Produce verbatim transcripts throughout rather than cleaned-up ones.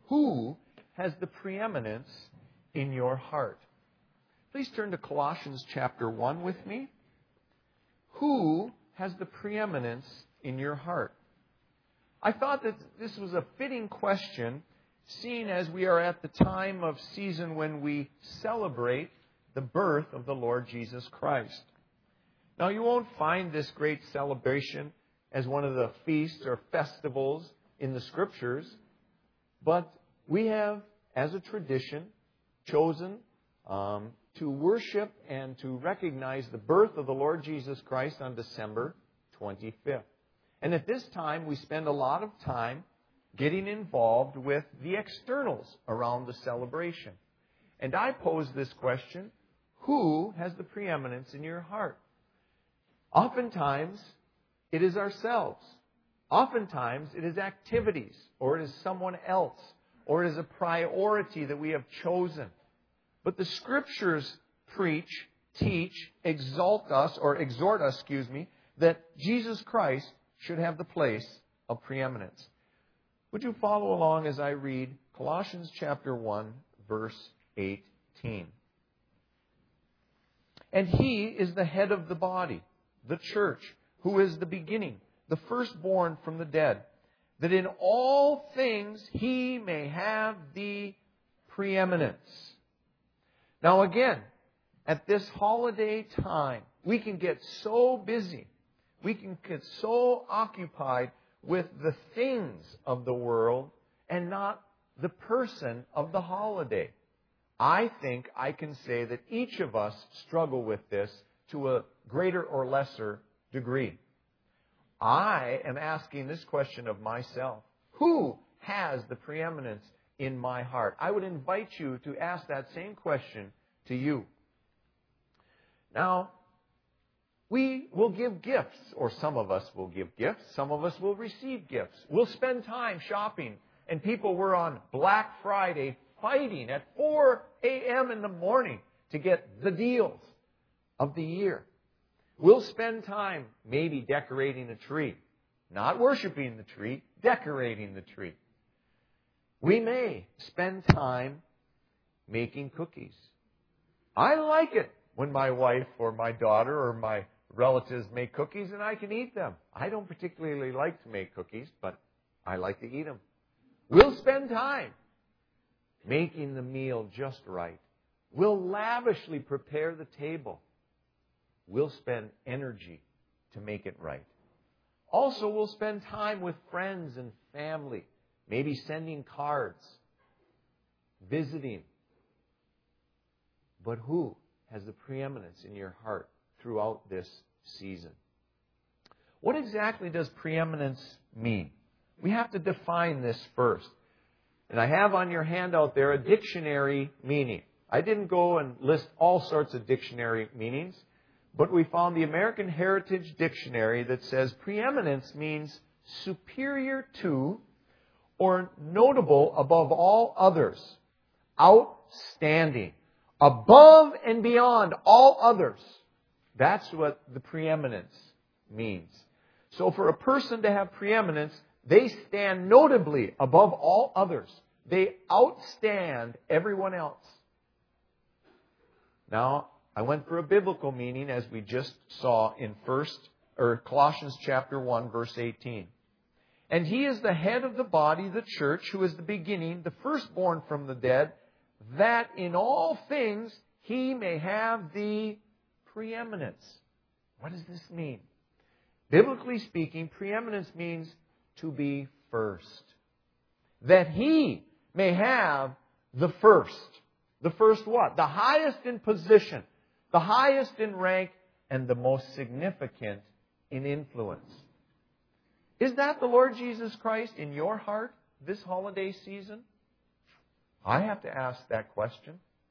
Who has the preeminence in your heart? Please turn to Colossians chapter one with me. Who has the preeminence in your heart? I thought that this was a fitting question, seeing as we are at the time of season when we celebrate the birth of the Lord Jesus Christ. Now, you won't find this great celebration as one of the feasts or festivals in the Scriptures, but we have, as a tradition, chosen um, to worship and to recognize the birth of the Lord Jesus Christ on December twenty-fifth. And at this time, we spend a lot of time getting involved with the externals around the celebration. And I pose this question, who has the preeminence in your heart? Oftentimes, it is ourselves. Oftentimes, it is activities, or it is someone else, or it is a priority that we have chosen. But the Scriptures preach, teach, exalt us, or exhort us, excuse me, that Jesus Christ should have the place of preeminence. Would you follow along as I read Colossians chapter one, verse eighteen? And He is the head of the body, the church, who is the beginning, the firstborn from the dead, that in all things He may have the preeminence. Now again, at this holiday time, we can get so busy, we can get so occupied with the things of the world and not the person of the holiday. I think I can say that each of us struggle with this to a greater or lesser degree. I am asking this question of myself. Who has the preeminence in my heart? I would invite you to ask that same question to you. Now, we will give gifts, or some of us will give gifts. Some of us will receive gifts. We'll spend time shopping. And people were on Black Friday fighting at four a.m. in the morning to get the deals of the year. We'll spend time maybe decorating a tree. Not worshiping the tree, decorating the tree. We may spend time making cookies. I like it when my wife or my daughter or my relatives make cookies and I can eat them. I don't particularly like to make cookies, but I like to eat them. We'll spend time making the meal just right. We'll lavishly prepare the table. We'll spend energy to make it right. Also, we'll spend time with friends and family, maybe sending cards, visiting. But who has the preeminence in your heart throughout this season? What exactly does preeminence mean? We have to define this first. And I have on your handout there a dictionary meaning. I didn't go and list all sorts of dictionary meanings, but we found the American Heritage Dictionary that says preeminence means superior to or notable above all others, outstanding, above and beyond all others. That's what the preeminence means. So for a person to have preeminence, they stand notably above all others. They outstand everyone else. Now, I went for a biblical meaning as we just saw in first or Colossians chapter one, verse eighteen. And He is the head of the body, the church, who is the beginning, the firstborn from the dead, that in all things He may have the preeminence. What does this mean? Biblically speaking, preeminence means to be first. That He may have the first. The first what? The highest in position, the highest in rank, and the most significant in influence. Is that the Lord Jesus Christ in your heart this holiday season? I have to ask that question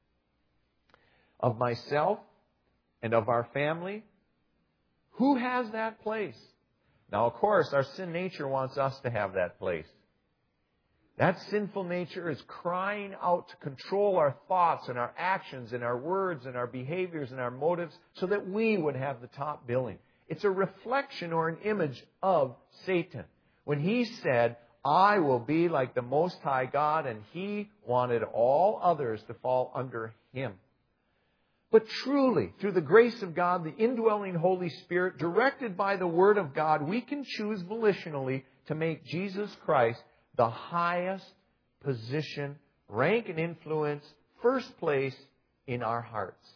of myself and of our family. Who has that place? Now, of course, our sin nature wants us to have that place. That sinful nature is crying out to control our thoughts and our actions and our words and our behaviors and our motives so that we would have the top billing. It's a reflection or an image of Satan. When he said, I will be like the Most High God, and He wanted all others to fall under Him. But truly, through the grace of God, the indwelling Holy Spirit, directed by the Word of God, we can choose volitionally to make Jesus Christ the highest position, rank, and influence, first place in our hearts.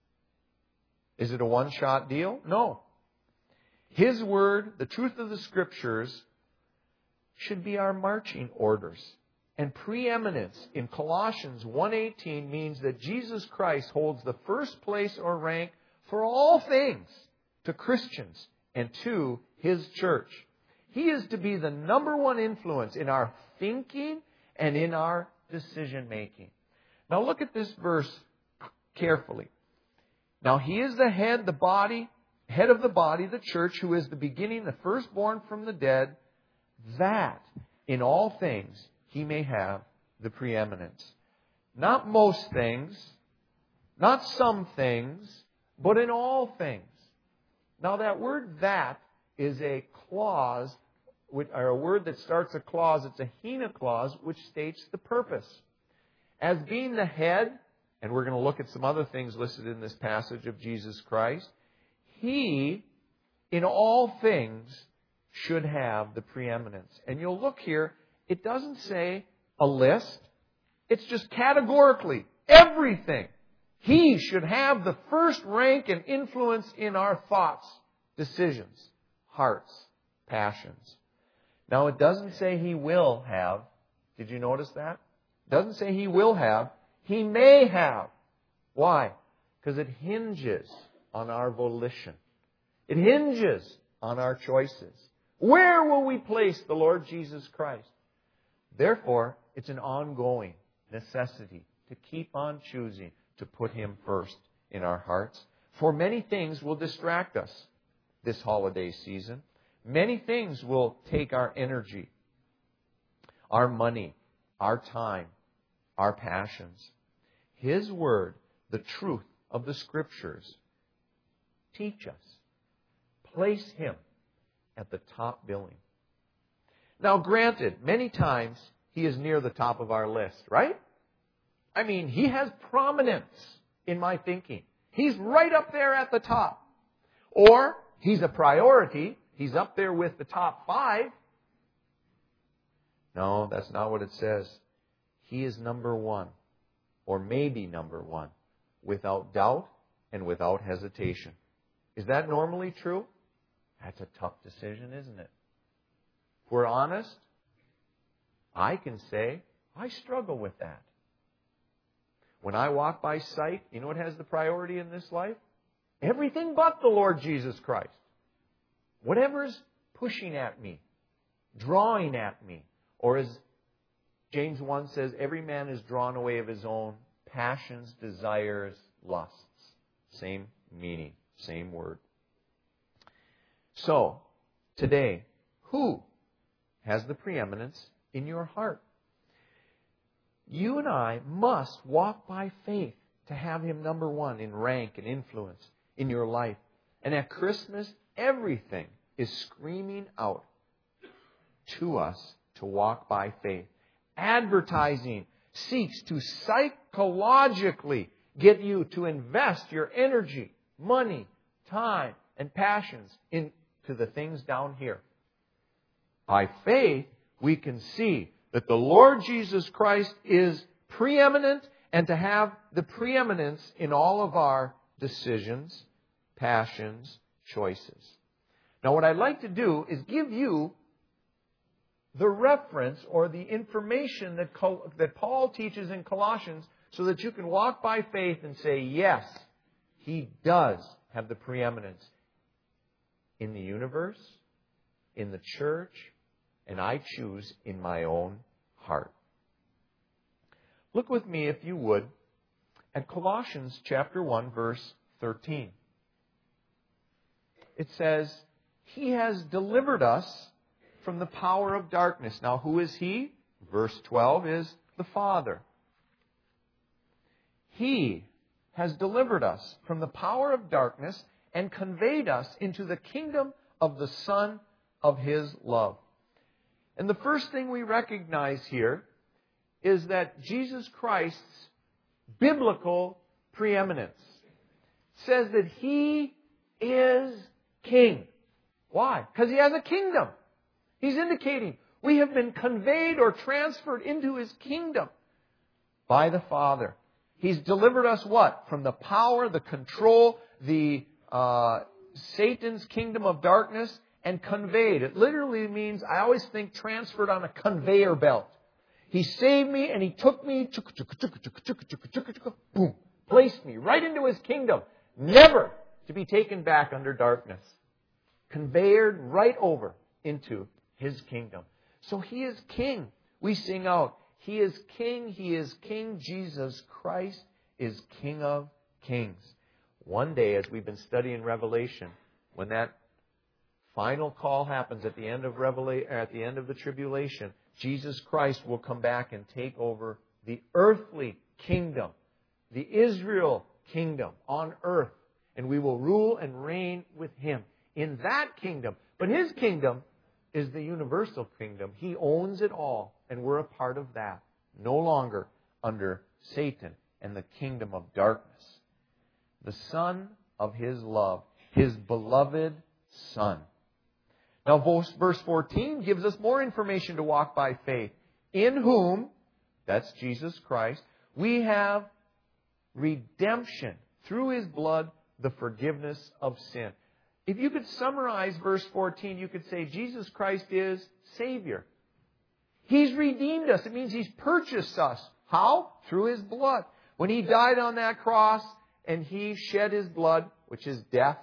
Is it a one-shot deal? No. His Word, the truth of the Scriptures, should be our marching orders. And preeminence in Colossians one eighteen means that Jesus Christ holds the first place or rank for all things to Christians and to His church. He is to be the number one influence in our thinking and in our decision making. Now look at this verse carefully. Now He is the head, the body, head of the body, the church, who is the beginning, the firstborn from the dead, that in all things He may have the preeminence. Not most things, not some things, but in all things. Now that word that is a clause, or a word that starts a clause. It's a hina clause, which states the purpose. As being the head, and we're going to look at some other things listed in this passage of Jesus Christ, He, in all things, should have the preeminence. And you'll look here, it doesn't say a list. It's just categorically everything. He should have the first rank and influence in our thoughts, decisions, hearts, passions. Now, it doesn't say He will have. Did you notice that? It doesn't say He will have. He may have. Why? Because it hinges on our volition. It hinges on our choices. Where will we place the Lord Jesus Christ? Therefore, it's an ongoing necessity to keep on choosing to put Him first in our hearts. For many things will distract us this holiday season. Many things will take our energy, our money, our time, our passions. His Word, the truth of the Scriptures, teach us. Place Him at the top billing. Now, granted, many times He is near the top of our list, right? I mean, He has prominence in my thinking. He's right up there at the top. Or He's a priority. He's up there with the top five. No, that's not what it says. He is number one, or maybe number one, without doubt and without hesitation. Is that normally true? That's a tough decision, isn't it? If we're honest, I can say I struggle with that. When I walk by sight, you know what has the priority in this life? Everything but the Lord Jesus Christ. Whatever's pushing at me, drawing at me, or as James one says, every man is drawn away of his own passions, desires, lusts. Same meaning, same word. So, today, who has the preeminence in your heart? You and I must walk by faith to have Him number one in rank and influence in your life. And at Christmas, everything is screaming out to us to walk by faith. Advertising seeks to psychologically get you to invest your energy, money, time, and passions into the things down here. By faith, we can see that the Lord Jesus Christ is preeminent, and to have the preeminence in all of our decisions, passions, choices. Now, what I'd like to do is give you the reference or the information that, Col- that Paul teaches in Colossians so that you can walk by faith and say, yes, He does have the preeminence in the universe, in the church, and I choose in my own heart. Look with me, if you would, at Colossians chapter one, verse thirteen. It says, He has delivered us from the power of darkness. Now, who is He? Verse twelve is the Father. He has delivered us from the power of darkness and conveyed us into the kingdom of the Son of His love. And the first thing we recognize here is that Jesus Christ's biblical preeminence says that He is King. Why? Because He has a kingdom. He's indicating we have been conveyed or transferred into His kingdom by the Father. He's delivered us what? From the power, the control, the uh, Satan's kingdom of darkness, and conveyed. It literally means, I always think, transferred on a conveyor belt. He saved me and He took me, boom, placed me right into His kingdom, never to be taken back under darkness. Conveyed right over into His kingdom. So He is King. We sing out, He is King, He is King. Jesus Christ is King of Kings. One day, as we've been studying Revelation, when that final call happens at the end of Revelation, at the end of the tribulation, Jesus Christ will come back and take over the earthly kingdom, the Israel kingdom on earth, and we will rule and reign with Him in that kingdom. But His kingdom is the universal kingdom. He owns it all, and we're a part of that. No longer under Satan and the kingdom of darkness. The Son of His love, His beloved Son. Now, verse fourteen gives us more information to walk by faith. In whom, that's Jesus Christ, we have redemption through His blood, the forgiveness of sin. If you could summarize verse fourteen, you could say Jesus Christ is Savior. He's redeemed us. It means He's purchased us. How? Through His blood. When He died on that cross and He shed His blood, which is death,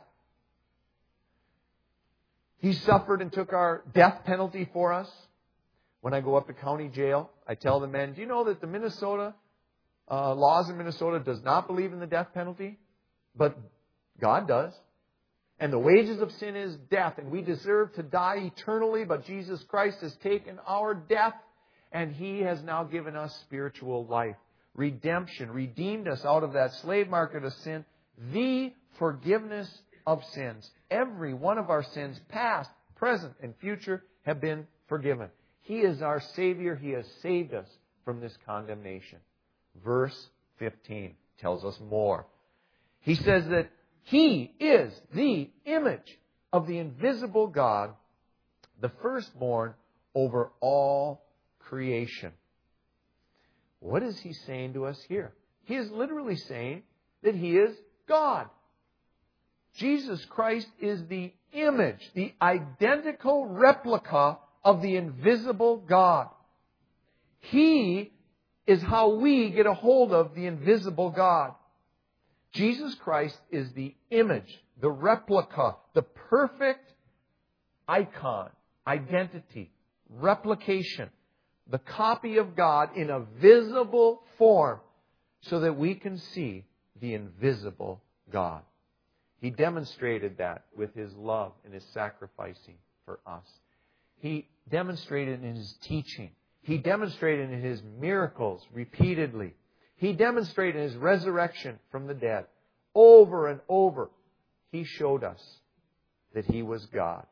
He suffered and took our death penalty for us. When I go up to county jail, I tell the men, do you know that the Minnesota uh, laws in Minnesota does not believe in the death penalty? But God does. And the wages of sin is death, and we deserve to die eternally, but Jesus Christ has taken our death, and He has now given us spiritual life. Redemption, redeemed us out of that slave market of sin, the forgiveness of sins. Every one of our sins, past, present, and future, have been forgiven. He is our Savior. He has saved us from this condemnation. Verse fifteen tells us more. He says that He is the image of the invisible God, the firstborn over all creation. What is He saying to us here? He is literally saying that He is God. Jesus Christ is the image, the identical replica of the invisible God. He is how we get a hold of the invisible God. Jesus Christ is the image, the replica, the perfect icon, identity, replication, the copy of God in a visible form so that we can see the invisible God. He demonstrated that with His love and His sacrificing for us. He demonstrated in His teaching. He demonstrated in His miracles repeatedly. He demonstrated in His resurrection from the dead. Over and over, He showed us that He was God.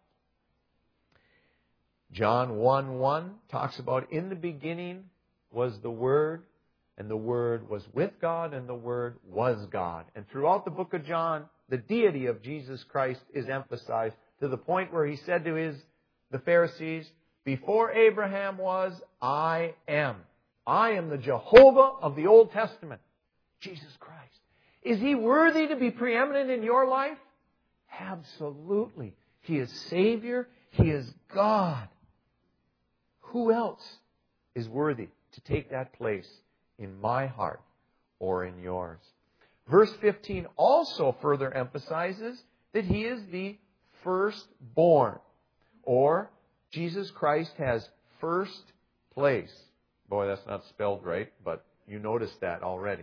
John one one talks about, in the beginning was the Word, and the Word was with God, and the Word was God. And throughout the book of John, the deity of Jesus Christ is emphasized to the point where He said to his the Pharisees, before Abraham was, I am. I am the Jehovah of the Old Testament. Jesus Christ. Is He worthy to be preeminent in your life? Absolutely. He is Savior. He is God. Who else is worthy to take that place in my heart or in yours? Verse fifteen also further emphasizes that He is the firstborn, or Jesus Christ has first place. Boy, that's not spelled right, but you noticed that already.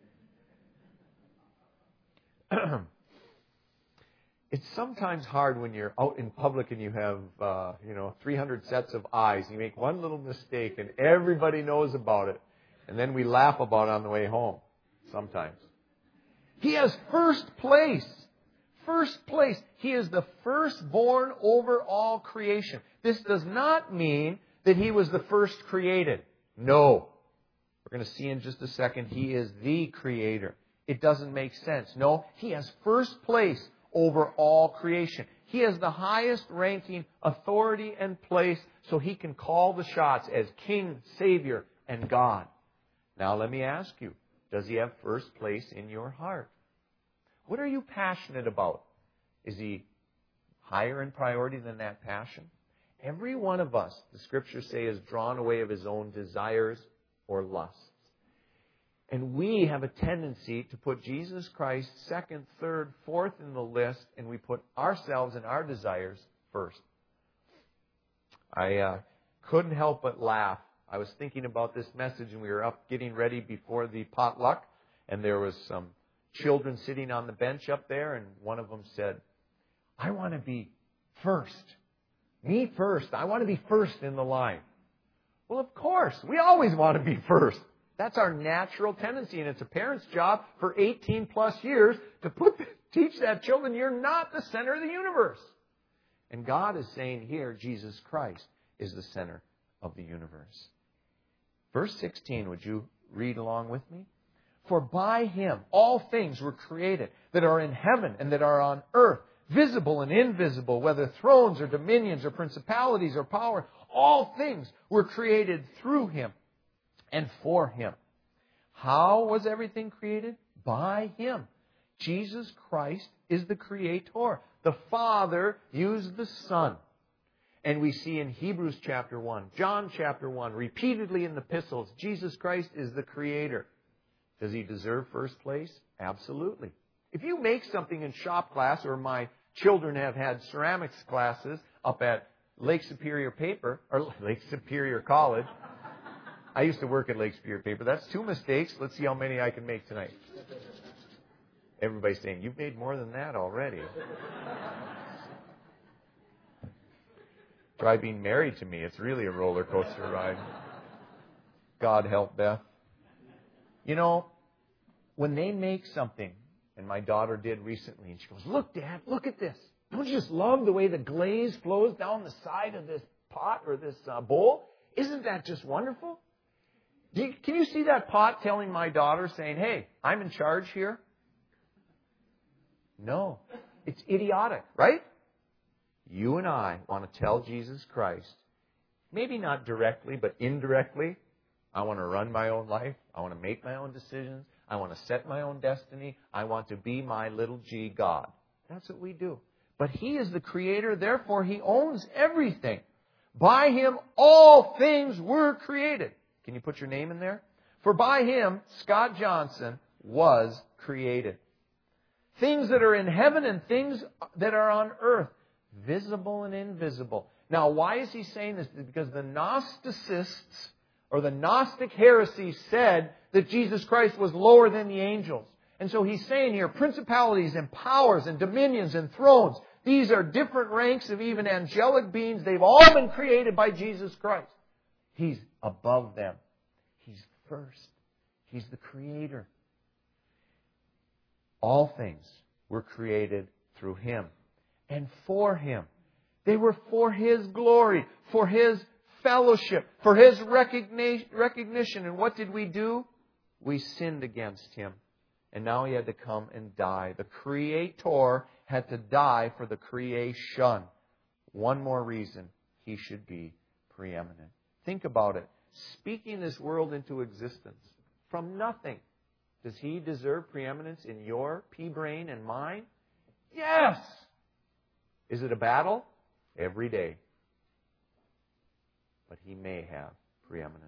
It's sometimes hard when you're out in public and you have, uh, you know, three hundred sets of eyes. You make one little mistake and everybody knows about it. And then we laugh about it on the way home sometimes. He has first place. First place. He is the firstborn over all creation. This does not mean that He was the first created. No. We're going to see in just a second, He is the Creator. It doesn't make sense. No, He has first place over all creation. He has the highest ranking authority and place, so He can call the shots as King, Savior, and God. Now let me ask you, does He have first place in your heart? What are you passionate about? Is He higher in priority than that passion? Every one of us, the Scriptures say, is drawn away of his own desires or lusts. And we have a tendency to put Jesus Christ second, third, fourth in the list, and we put ourselves and our desires first. I uh, couldn't help but laugh. I was thinking about this message, and we were up getting ready before the potluck, and there was some children sitting on the bench up there, and one of them said, I want to be first. Me first. I want to be first in the line. Well, of course. We always want to be first. That's our natural tendency, and it's a parent's job for eighteen plus years to put, teach that children you're not the center of the universe. And God is saying here, Jesus Christ is the center of the universe. Verse sixteen, would you read along with me? For by Him all things were created that are in heaven and that are on earth, visible and invisible, whether thrones or dominions or principalities or power, all things were created through Him and for Him. How was everything created? By Him. Jesus Christ is the Creator. The Father used the Son. And we see in Hebrews chapter one, John chapter one, repeatedly in the epistles, Jesus Christ is the Creator. Does He deserve first place? Absolutely. If you make something in shop class, or my children have had ceramics classes up at Lake Superior Paper, or Lake Superior College. I used to work at Lake Superior Paper. That's two mistakes. Let's see how many I can make tonight. Everybody's saying, you've made more than that already. Try being married to me. It's really a roller coaster ride. God help Beth. You know, when they make something, and my daughter did recently, and she goes, look, Dad, look at this. Don't you just love the way the glaze flows down the side of this pot or this uh, bowl? Isn't that just wonderful? Do you, can you see that pot telling my daughter, saying, hey, I'm in charge here? No. It's idiotic, right? You and I want to tell Jesus Christ, maybe not directly, but indirectly, I want to run my own life. I want to make my own decisions. I want to set my own destiny. I want to be my little g God. That's what we do. But He is the Creator, therefore He owns everything. By Him all things were created. Can you put your name in there? For by Him, Scott Johnson was created. Things that are in heaven and things that are on earth, visible and invisible. Now, why is he saying this? Because the Gnosticists, or the Gnostic heresy, said that Jesus Christ was lower than the angels. And so he's saying here, principalities and powers and dominions and thrones, these are different ranks of even angelic beings. They've all been created by Jesus Christ. He's above them. He's first. He's the Creator. All things were created through Him and for Him. They were for His glory, for His fellowship, for His recognition. And what did we do? We sinned against Him. And now He had to come and die. The Creator had to die for the creation. One more reason He should be preeminent. Think about it. Speaking this world into existence from nothing. Does He deserve preeminence in your pea brain and mine? Yes! Is it a battle? Every day. But He may have preeminence.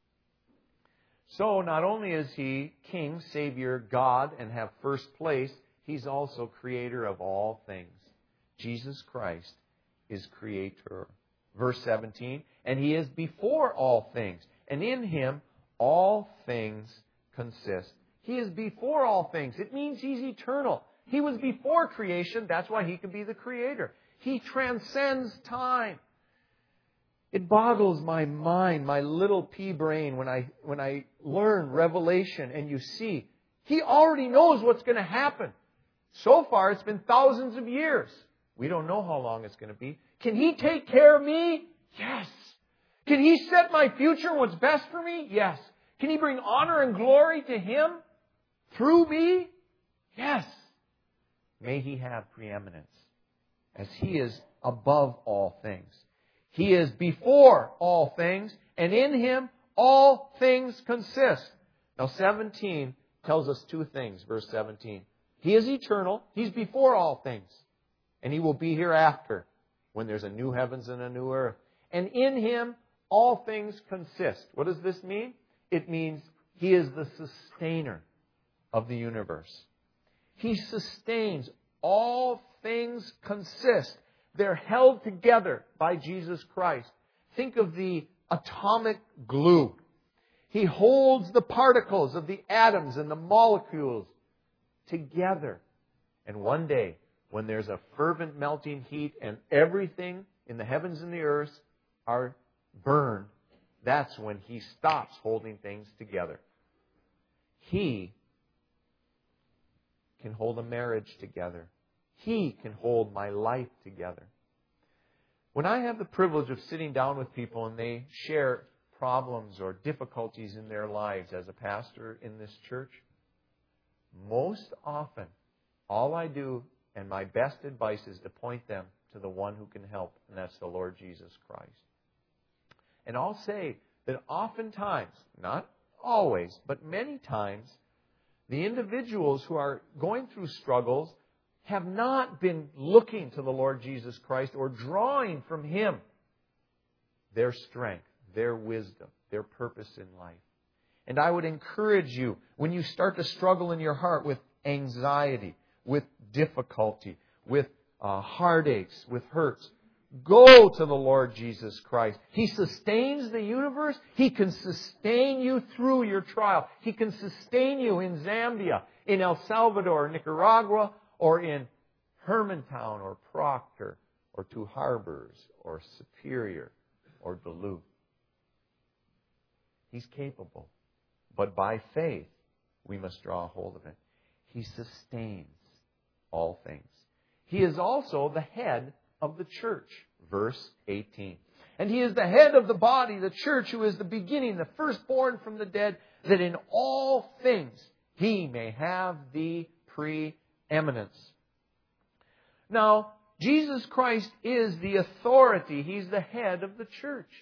So, not only is He King, Savior, God, and have first place, He's also Creator of all things. Jesus Christ is Creator. Verse seventeen, and He is before all things, and in Him all things consist. He is before all things. It means He's eternal. He was before creation. That's why He could be the Creator. He transcends time. It boggles my mind, my little pea brain, when I when I learn Revelation and you see He already knows what's going to happen. So far, it's been thousands of years. We don't know how long it's going to be. Can He take care of me? Yes. Can He set my future, what's best for me? Yes. Can He bring honor and glory to Him through me? Yes. May He have preeminence, as He is above all things. He is before all things, and in Him all things consist. Now seventeen tells us two things, verse seventeen. He is eternal. He's before all things. And He will be hereafter when there's a new heavens and a new earth. And in Him all things consist. What does this mean? It means He is the sustainer of the universe. He sustains. All things consist. They're held together by Jesus Christ. Think of the atomic glue. He holds the particles of the atoms and the molecules together. And one day, when there's a fervent melting heat and everything in the heavens and the earth are burned, that's when He stops holding things together. He can hold a marriage together. He can hold my life together. When I have the privilege of sitting down with people and they share problems or difficulties in their lives as a pastor in this church, most often, all I do and my best advice is to point them to the one who can help, and that's the Lord Jesus Christ. And I'll say that oftentimes, not always, but many times, the individuals who are going through struggles have not been looking to the Lord Jesus Christ or drawing from Him their strength, their wisdom, their purpose in life. And I would encourage you, when you start to struggle in your heart with anxiety, with difficulty, with uh, heartaches, with hurts, go to the Lord Jesus Christ. He sustains the universe. He can sustain you through your trial. He can sustain you in Zambia, in El Salvador, Nicaragua, or in Hermantown, or Proctor, or Two Harbors, or Superior, or Duluth. He's capable. But by faith, we must draw a hold of it. He sustains all things. He is also the head of the church. Verse eighteen. And He is the head of the body, the church, who is the beginning, the firstborn from the dead, that in all things He may have the preeminence. Now, Jesus Christ is the authority. He's the head of the church.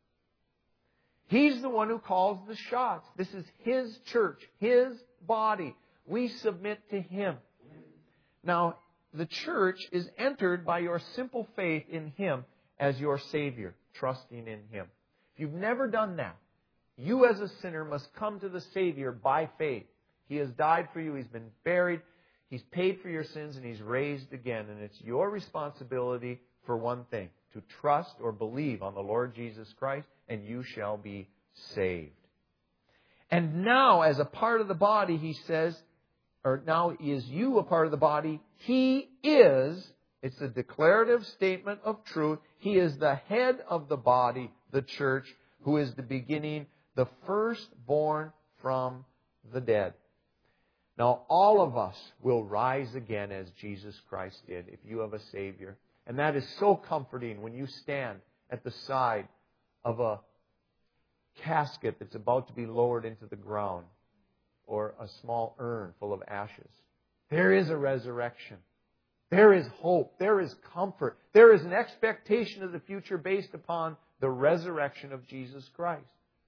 He's the one who calls the shots. This is His church, His body. We submit to Him. Now, the church is entered by your simple faith in Him as your Savior, trusting in Him. If you've never done that, you as a sinner must come to the Savior by faith. He has died for you. He's been buried. He's paid for your sins, and He's raised again. And it's your responsibility for one thing, to trust or believe on the Lord Jesus Christ, and you shall be saved. And now, as a part of the body, He says, or now is you a part of the body, He is, it's a declarative statement of truth, He is the head of the body, the church, who is the beginning, the firstborn from the dead. Now, all of us will rise again as Jesus Christ did, if you have a Savior. And that is so comforting when you stand at the side of a casket that's about to be lowered into the ground, or a small urn full of ashes. There is a resurrection. There is hope. There is comfort. There is an expectation of the future based upon the resurrection of Jesus Christ.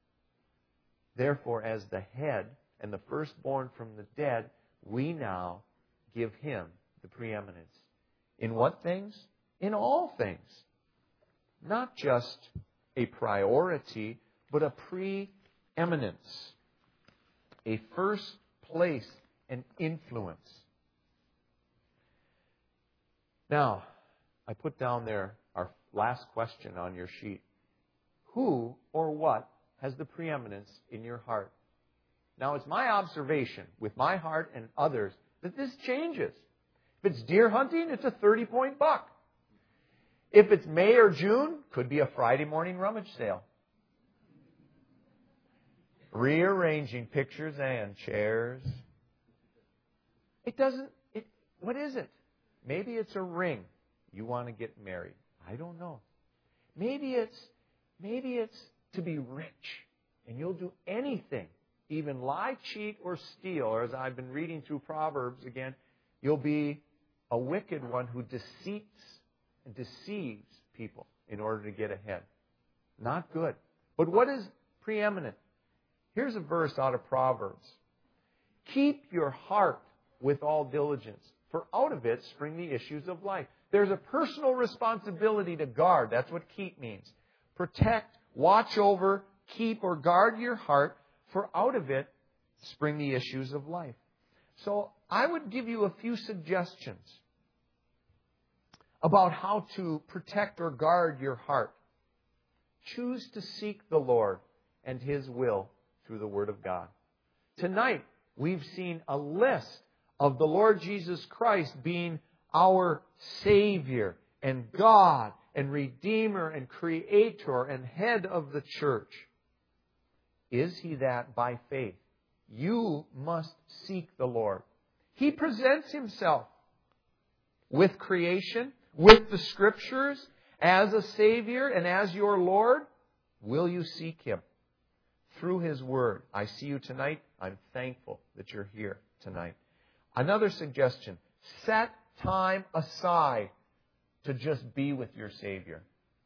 Therefore, as the head and the firstborn from the dead, we now give Him the preeminence. In what things? In all things. Not just a priority, but a preeminence. A first place and influence. Now, I put down there our last question on your sheet. Who or what has the preeminence in your heart? Now, it's my observation with my heart and others that this changes. If it's deer hunting, it's a thirty-point buck. If it's May or June, could be a Friday morning rummage sale. Rearranging pictures and chairs. It doesn't, it, what is it? Maybe it's a ring. You want to get married. I don't know. Maybe it's Maybe it's to be rich, and you'll do anything, even lie, cheat, or steal. Or as I've been reading through Proverbs again, you'll be a wicked one who deceits and deceives people in order to get ahead. Not good. But what is preeminent? Here's a verse out of Proverbs. Keep your heart with all diligence, for out of it spring the issues of life. There's a personal responsibility to guard. That's what keep means. Protect, watch over, keep, or guard your heart, for out of it spring the issues of life. So I would give you a few suggestions about how to protect or guard your heart. Choose to seek the Lord and His will through the Word of God. Tonight, we've seen a list of the Lord Jesus Christ being our Savior and God and Redeemer and Creator and Head of the church. Is He that by faith? You must seek the Lord. He presents Himself with creation, with the Scriptures, as a Savior and as your Lord. Will you seek Him through His Word? I see you tonight. I'm thankful that you're here tonight. Another suggestion, set time aside to just be with your Savior.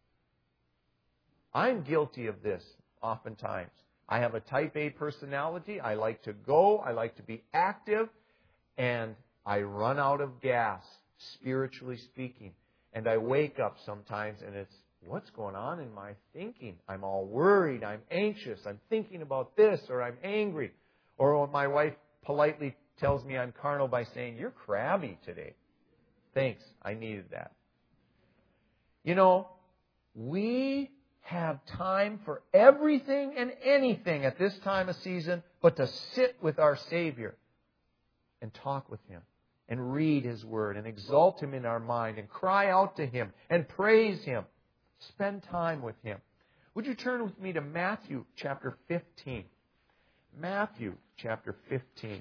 I'm guilty of this oftentimes. I have a type A personality. I like to go. I like to be active. And I run out of gas, spiritually speaking. And I wake up sometimes and it's, what's going on in my thinking? I'm all worried. I'm anxious. I'm thinking about this, or I'm angry. Or my wife politely tells me I'm carnal by saying, you're crabby today. Thanks. I needed that. You know, we have time for everything and anything at this time of season but to sit with our Savior and talk with Him and read His Word and exalt Him in our mind and cry out to Him and praise Him. Spend time with Him. Would you turn with me to Matthew chapter fifteen? Matthew chapter fifteen.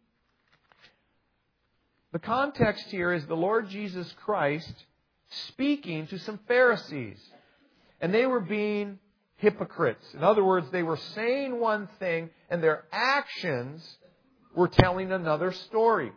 The context here is the Lord Jesus Christ speaking to some Pharisees. And they were being hypocrites. In other words, they were saying one thing and their actions were telling another story.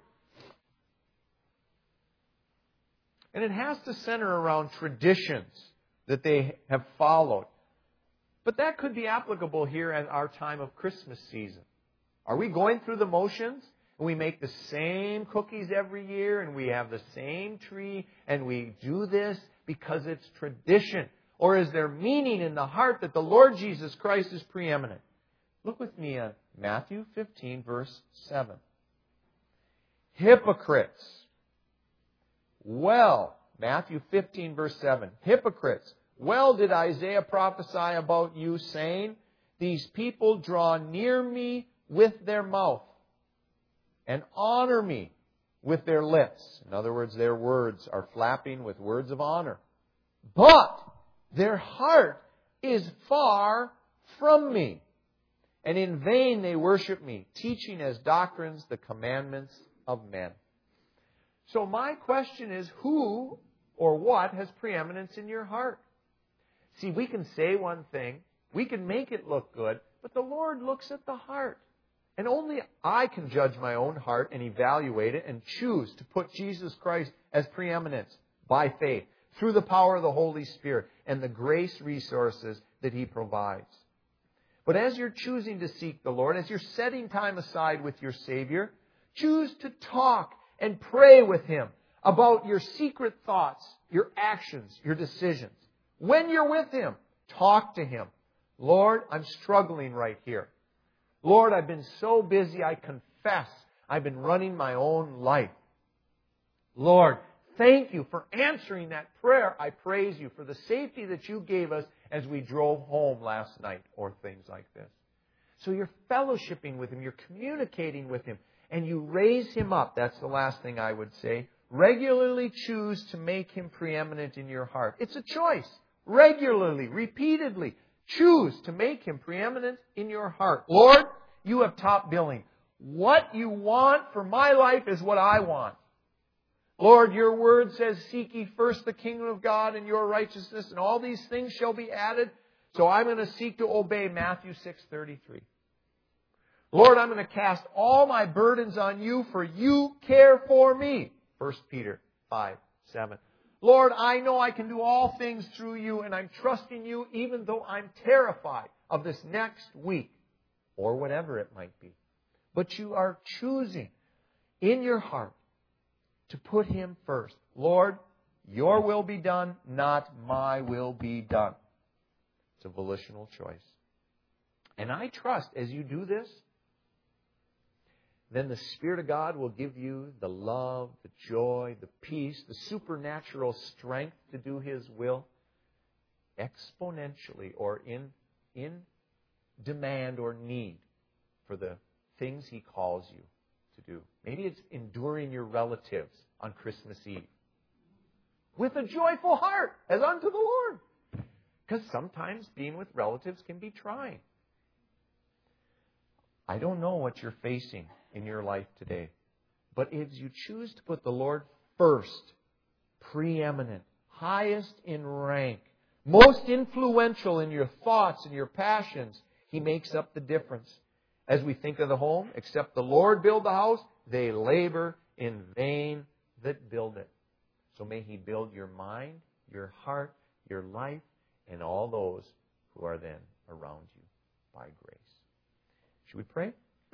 And it has to center around traditions that they have followed. But that could be applicable here at our time of Christmas season. Are we going through the motions? And we make the same cookies every year and we have the same tree and we do this because it's tradition? Or is there meaning in the heart that the Lord Jesus Christ is preeminent? Look with me at Matthew fifteen, verse seven. Hypocrites. Well, Matthew fifteen, verse seven. Hypocrites. Well did Isaiah prophesy about you, saying, these people draw near me with their mouth and honor me with their lips. In other words, their words are flapping with words of honor. But their heart is far from me. And in vain they worship me, teaching as doctrines the commandments of men. So my question is, who or what has preeminence in your heart? See, we can say one thing, we can make it look good, but the Lord looks at the heart. And only I can judge my own heart and evaluate it and choose to put Jesus Christ as preeminence by faith, through the power of the Holy Spirit and the grace resources that He provides. But as you're choosing to seek the Lord, as you're setting time aside with your Savior, choose to talk and pray with Him about your secret thoughts, your actions, your decisions. When you're with Him, talk to Him. Lord, I'm struggling right here. Lord, I've been so busy, I confess, I've been running my own life. Lord, thank you for answering that prayer. I praise you for the safety that you gave us as we drove home last night, or things like this. So you're fellowshipping with Him, you're communicating with Him, and you raise Him up. That's the last thing I would say. Regularly choose to make Him preeminent in your heart. It's a choice. Regularly, repeatedly, choose to make Him preeminent in your heart. Lord, you have top billing. What you want for my life is what I want. Lord, your word says, seek ye first the kingdom of God and your righteousness, and all these things shall be added. So I'm going to seek to obey Matthew six thirty-three. Lord, I'm going to cast all my burdens on you, for you care for me. First Peter five seven. Lord, I know I can do all things through you, and I'm trusting you even though I'm terrified of this next week, or whatever it might be. But you are choosing in your heart to put Him first. Lord, your will be done, not my will be done. It's a volitional choice. And I trust as you do this, then the Spirit of God will give you the love, the joy, the peace, the supernatural strength to do His will exponentially or in, in demand or need for the things He calls you to do. Maybe it's enduring your relatives on Christmas Eve with a joyful heart as unto the Lord. Because sometimes being with relatives can be trying. I don't know what you're facing in your life today. But if you choose to put the Lord first, preeminent, highest in rank, most influential in your thoughts and your passions, He makes up the difference. As we think of the home, except the Lord build the house, they labor in vain that build it. So may He build your mind, your heart, your life, and all those who are then around you by grace. Should we pray?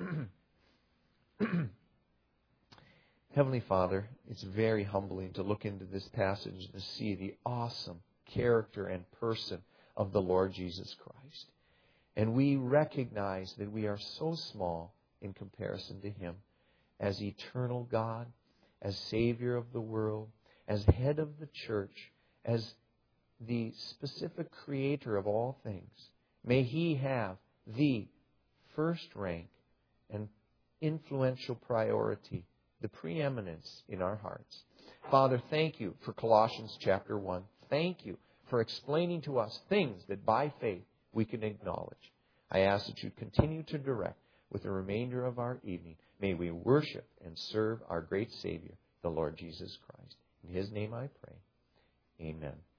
Heavenly Father, it's very humbling to look into this passage and to see the awesome character and person of the Lord Jesus Christ. And we recognize that we are so small in comparison to Him as eternal God, as Savior of the world, as head of the church, as the specific creator of all things. May He have the first rank and influential priority, the preeminence in our hearts. Father, thank you for Colossians chapter one. Thank you for explaining to us things that by faith we can acknowledge. I ask that you continue to direct with the remainder of our evening. May we worship and serve our great Savior, the Lord Jesus Christ. In His name I pray. Amen.